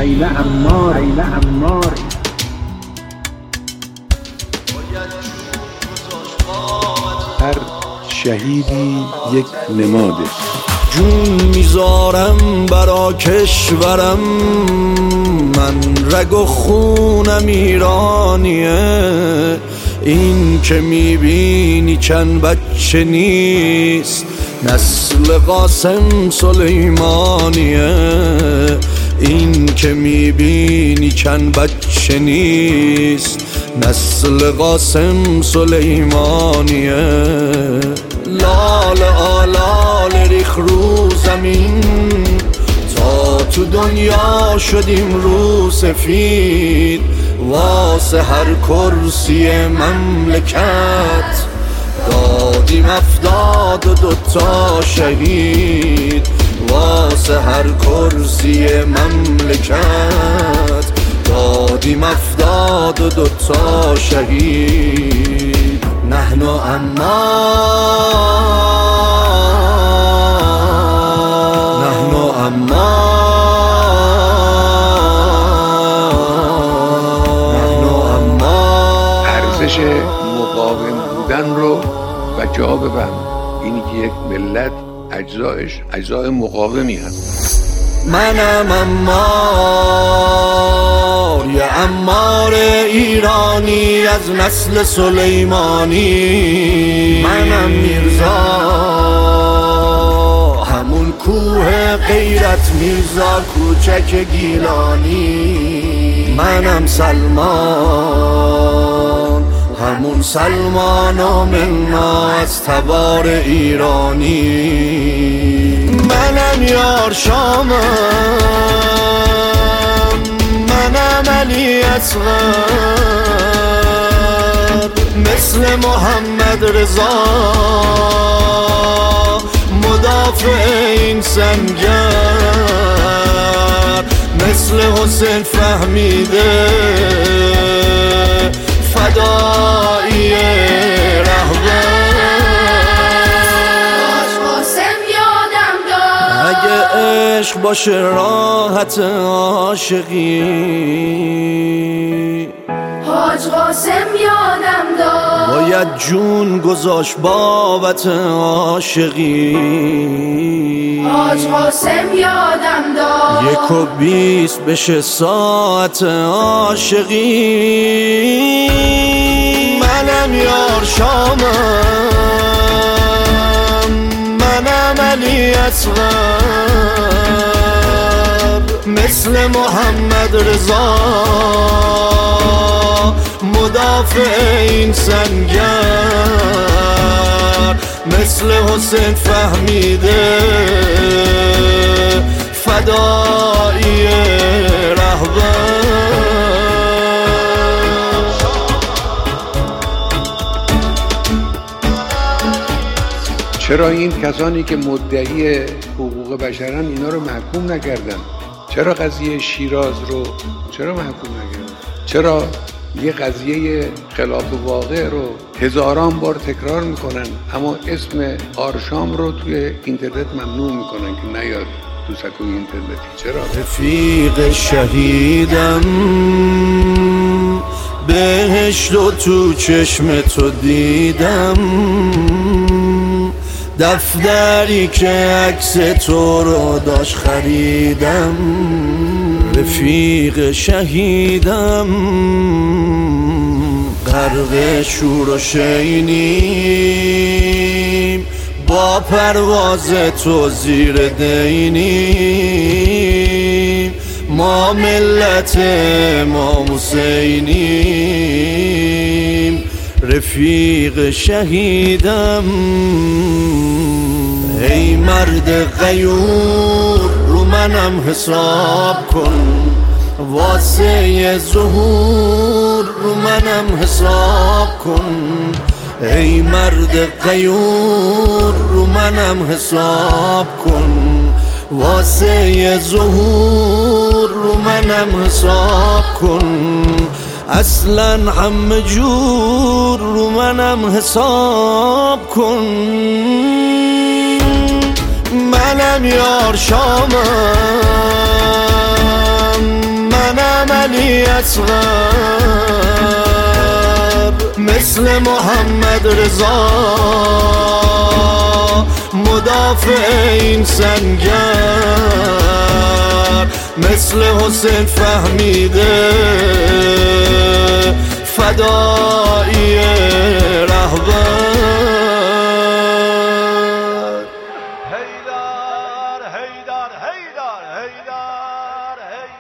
عمار. هر شهیدی یک نماده. جون میذارم برا کشورم، من رگ و خونم ایرانیه. این که میبینی چند بچه نیست، نسل قاسم سلیمانیه. این که میبینی چند بچه نیست، نسل قاسم سلیمانیه. لال آلال ریخ رو زمین، تا تو دنیا شدیم رو سفید. واسه هر کرسی مملکت دادیم 72 شهید. واسه هر کرسی مملکت دادیم 72 شهید. نحن ارزش مقاوم بودن رو و جا ببند. اینی که یک ملت اجزایش اجزای مقاومی هست. منم عمار، یه عمار ایرانی از نسل سلیمانی. منم میرزا، همون کوه غیرت میرزا کوچک گیلانی. منم سلمان، همون سلمان و منا از تبار ایرانی. منم یار شامم، منم علی اصغر، مثل محمد رضا مدافع این سنگر. مثل حسین فهمیده فدایی رهبر. اگه عشق باشه راحت عاشقی، حاج قاسم یادم داد. باید جون گذاشت بابت عاشقی. حاج قاسم یادم داد. 1:20 بشه ساعت عاشقی. منم یار شامم، منم علی اصغر، مثل محمد رضا مدافع این سنگر. مثل حسین فهمیده فدایی رهبر. چرا این کسانی که مدعی حقوق بشرن اینا رو محکوم نکردن؟ چرا قضیه شیراز رو چرا محکوم نکردن؟ چرا یه قضیه خلاف واقع رو هزاران بار تکرار میکنن اما اسم آرشام رو توی اینترنت ممنوع میکنن که نیاد تو سکوی اینترنتی؟ چرا؟ رفیق شهیدم، بهشت و تو چشم تو دیدم. دفتری که عکس تو رو داشت خریدم. رفیق شهیدم، غرق شور و شینیم. با پرواز تو زیر دینیم. ما ملت امام حسینیم. رفیق شهیدم، ای مرد غیور رو منم حساب کن. واسه ظهور رو منم حساب کن. ای مرد غیور رو منم حساب کن. واسه ظهور رو منم حساب کن. اصلا همه جور رو منم حساب کن. منم یار شامم، علی اصغر، مثل محمد رضا مدافع این سنگر، مثل حسین فهمیده فدایی